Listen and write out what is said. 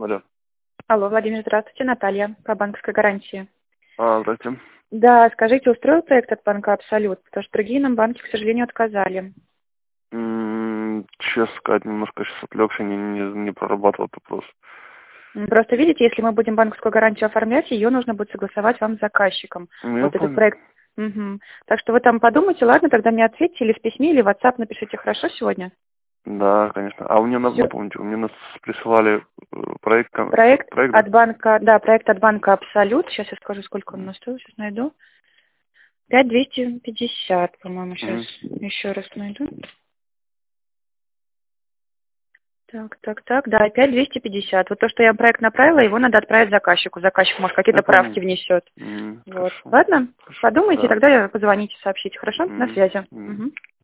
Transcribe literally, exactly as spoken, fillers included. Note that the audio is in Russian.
Алло. Алло, Владимир, здравствуйте, Наталья, по банковской гарантии. А, здравствуйте. Да, скажите, устроил проект от банка «Абсолют»? Потому что другие нам банки, к сожалению, отказали. М, Честно сказать, немножко сейчас отвлекся, не, не, не прорабатывал этот вопрос. М, Просто видите, если мы будем банковскую гарантию оформлять, ее нужно будет согласовать вам с заказчиком. Ну, я Вот этот понял. проект. Мгм. Так что вы там подумайте, ладно, тогда мне ответьте или в письме, или в WhatsApp напишите, хорошо, сегодня? Да, конечно. А вы мне на- Всё. напомните, вы мне нас присылали э, проект, кон- Проект проект, да? от банка, да, проект от банка «Абсолют». Сейчас я скажу, сколько он у нас стоил, сейчас найду. пять двести пятьдесят, по-моему, сейчас Мгм. еще раз найду. Так, так, так, да, пять двести пятьдесят. Вот то, что я проект направила, его надо отправить заказчику. Заказчик, может, Я какие-то понял. правки внесет. М, Вот. Хорошо. Ладно? Хорошо. Подумайте, Да. тогда позвоните, сообщите. Хорошо? На М, связи. м. Мгм.